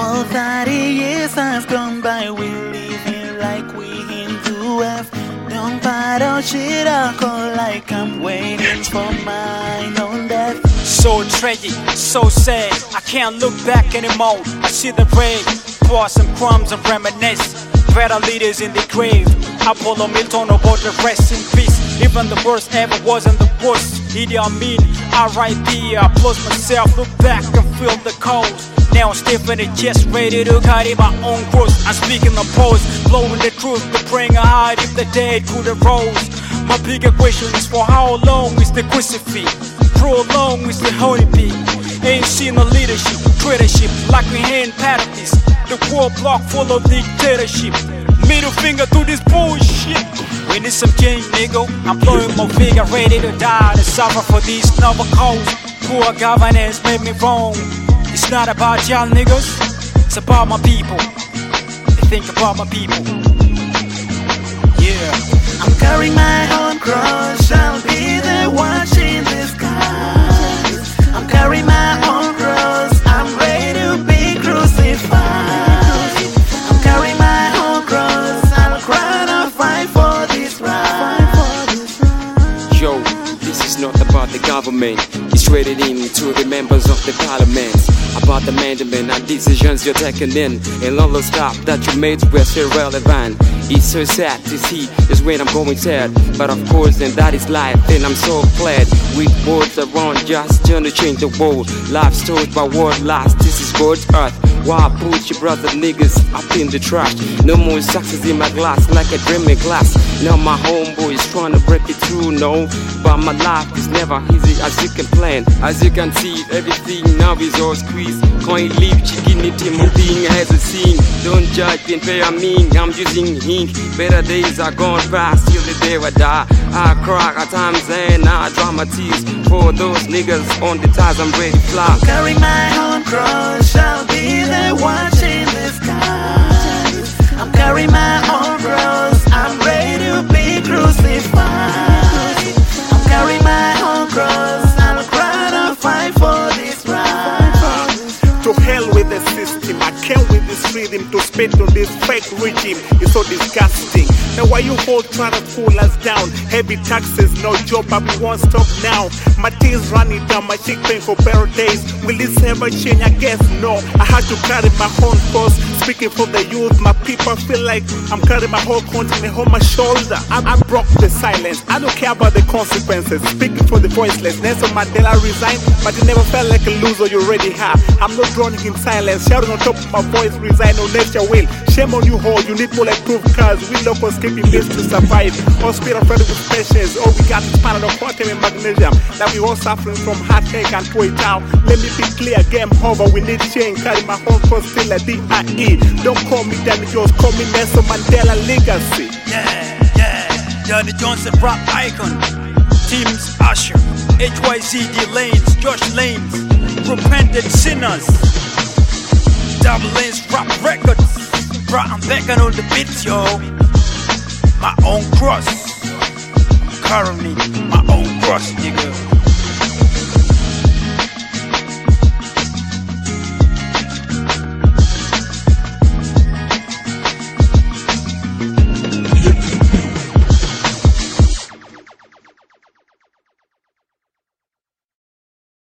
For 30 years has gone by, we living like we in the West. Don't battle shit, I call like I'm waiting for mine on death. So tragic, so sad, I can't look back anymore. I see the rain, pour some crumbs and reminisce. Better leaders in the grave, Apollo Milton about the rest in peace. Even the worst ever wasn't the worst. Idi Amin, R.I.P. I close myself, look back and feel the cold. Now I'm stiff in the chest, ready to carry my own cross. I'm speaking the pose, blowing the truth to bring a heart if the dead could have rose. My bigger question is, for how long is the crucifix? How long is the honeybee? Ain't seen no leadership, traitorship, like we hand parodies. The world block full of dictatorship. Middle finger to this bullshit. We need some change, nigga. I'm blowing my finger, ready to die, to suffer for these novel cause. Poor governance made me wrong. It's not about y'all niggas, it's about my people. They think about my people. Yeah. I'm carrying my own cross, I'll be there watching the skies. I'm carrying my own cross, I'm ready to be crucified. I'm carrying my own cross, I'll cry and fight for this right. Yo, this is not about the government. It's rated in to the members of the parliament. About the amendment and decisions you're taking in, and all the stuff that you made were still relevant. It's so sad to see this when I'm going sad, but of course then that is life, and I'm so glad with words around just trying to change the world. Life's told by word last, this is God's earth. Why put your brother niggas up in the trash? No more success in my glass like a dreaming glass. Now my homeboy is trying to break it through, no, but my life is never easy as you can plan. As you can see, everything now is all squeezed. Can't leave chicken moving as a scene. Don't judge and pay, I'm using ink. Better days are gone past till the day I die. I cry at times and I dry my tears for those niggas on the ties I'm ready to fly. I'm carrying my own cross, I'll be there watching the skies. I'm carrying my own cross, I'm ready to be crucified. I'm carrying my own cross, I'll cry and fight for this right. To hell with the system, I can't with this freedom to spit on this fake regime. It's so disgusting. Now why you all trying to pull us down? Heavy taxes, no job, but we won't stop now. My tears running down, my cheek pain for better days. Will this ever change? I guess no. I had to carry my own cross. Speaking for the youth, my people feel like I'm carrying my whole continent on my shoulder. I broke the silence, I don't care about the consequences. Speaking for the voiceless, Nelson Mandela resigned, but he never felt like a loser you already have. I'm not drowning in silence, shouting on top of my voice, resign on nature will. Shame on you all, you need more like proof cars. We locals keeping this to survive. All spirit of with patience, all we got is panel of potassium and magnesium. That we all suffering from heartache and throw it out. Let me be clear, game over, we need change. Carry my whole cross still a DIE. Don't call me Danny Jones, call me Nelson Mandela legacy. Yeah, Johnny Johnson rap icon. Teams Usher, HYZD Lanes, Josh Lanes, repentant sinners. Double Lanes rap records. Bro, I'm back on the beats, yo. My own cross. Currently, my own cross, nigga.